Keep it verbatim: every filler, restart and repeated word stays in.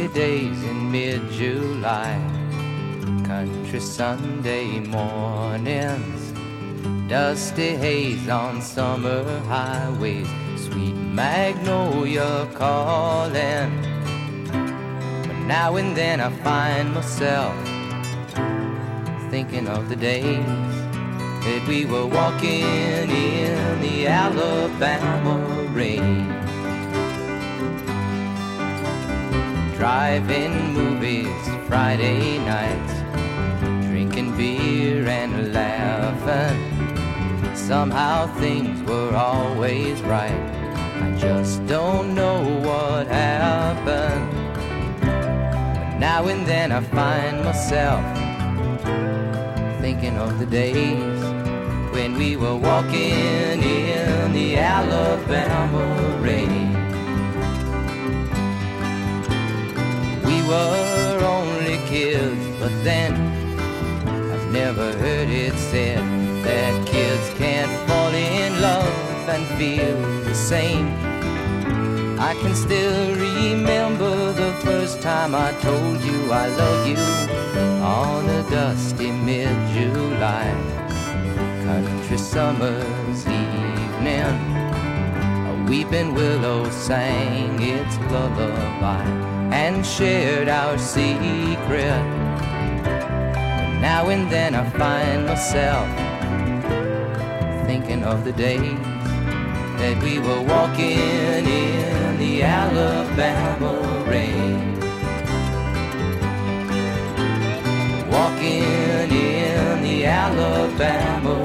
Early days in mid-July, country Sunday mornings, dusty haze on summer highways, sweet magnolia calling. But now and then I find myself thinking of the days that we were walking in the Alabama rain, driving movies Friday nights, drinking beer and laughing. Somehow things were always right. I just don't know what happened. But now and then I find myself thinking of the days when we were walking in the Alabama rain. We were only kids, but then I've never heard it said that kids can't fall in love and feel the same. I can still remember the first time I told you I love you on a dusty mid-July country summer's evening. A weeping willow sang its lullaby and shared our secret. But now and then I find myself thinking of the days that we were walking in the Alabama rain, walking in the Alabama